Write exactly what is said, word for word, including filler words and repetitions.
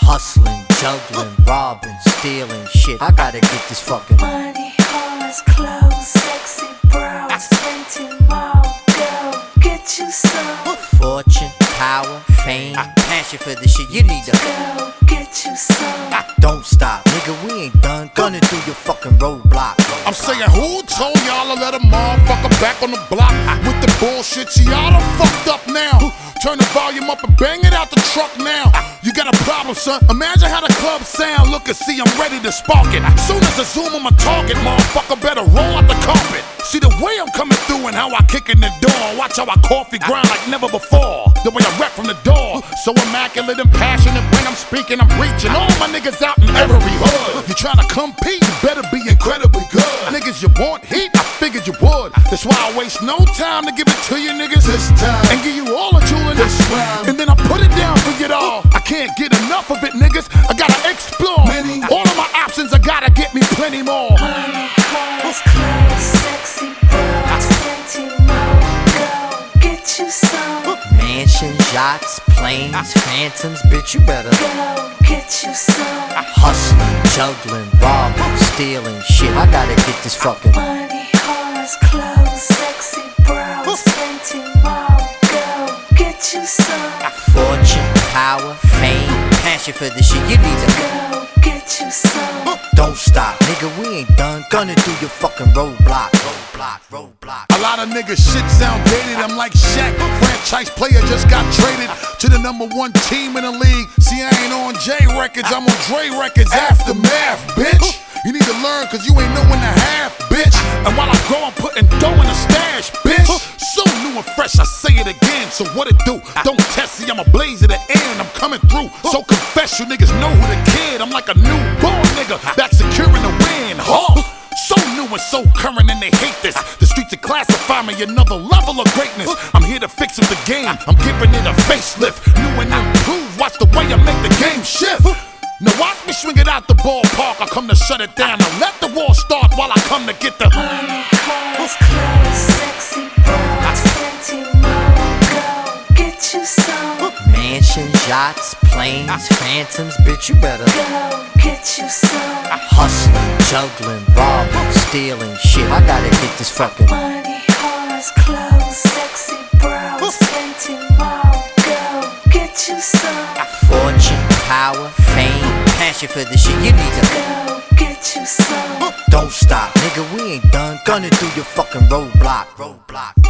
Hustling, juggling, robbing, stealing shit. I gotta get this fucking money, cars, clothes, sexy bros, plenty more. Go get you some fortune, power, fame, passion for this shit. You need to go get you some. Don't stop, nigga. We ain't done gunning through your fucking roadblock. I'm saying, who told y'all to let a motherfucker back on the block with the bullshit? See, y'all done fucked up now. Turn the volume up and bang it out the truck now. You got a problem, son? Imagine how the club sound. Look and see, I'm ready to spark it. Soon as I zoom on my target, motherfucker better roll out the carpet. See the way I'm coming through and how I kick in the door. Watch how I coffee grind like never before. The way I rap from the door, so immaculate and passionate. When I'm speaking, I'm reaching all my niggas out in every hood. You tryna compete, you better be incredibly good. Niggas, you want heat? I figured you would. That's why I waste no time to give it to you niggas this time, and give you all the tooling this round, and then I put it down for you all. I can't get enough of it, niggas. I gotta explore many. All of my options, I gotta get me plenty more. Money, cars, clothes, sexy bros, plenty more. Go get you some mansions, yachts, planes, phantoms. Bitch, you better go get you some hustling, juggling, robbing, stealing shit. I gotta get this fucking money, cars, clothes, sexy bros, plenty more. Go get you some fortune, power, fame, passion for this shit. You need to go get you some. Don't stop, nigga. We ain't done gunning through your fucking roadblock. Roadblock, roadblock. A lot of niggas shit sound dated. I'm like Shaq, franchise player just got traded to the number one team in the league. See, I ain't on J Records, I'm on Dre Records. Aftermath, bitch. You need to learn, cause you ain't know when to have, bitch. And while I grow, I'm putting dough in the stash, bitch. So new and fresh, I say it again. So what it do? Don't test, see, I'm a blaze at the end. I'm coming through. So confess, you niggas know who the kid. I'm like a newborn nigga, back securing the win, huh? So new and so current, and they hate this. The streets are classify me another level of greatness. I'm here to fix up the game. I'm giving it a facelift. New and improved. Watch the way I make the game shift. Now watch me swing it out the ballpark. I come to shut it down. Now let the war start while I come to get the money, cars, clothes, sexy bros, plenty more. Go get you some mansions, yachts, planes, phantoms. Bitch, you better go get you some hustling, juggling, robbing, stealing shit. I gotta get this fucking money, cars, clothes, sexy bros, plenty more. Go get you some fortune, power, fame, passion for this shit. You need to go get you some. don't stop, nigga. We ain't done gunning through your fucking roadblock. Roadblock.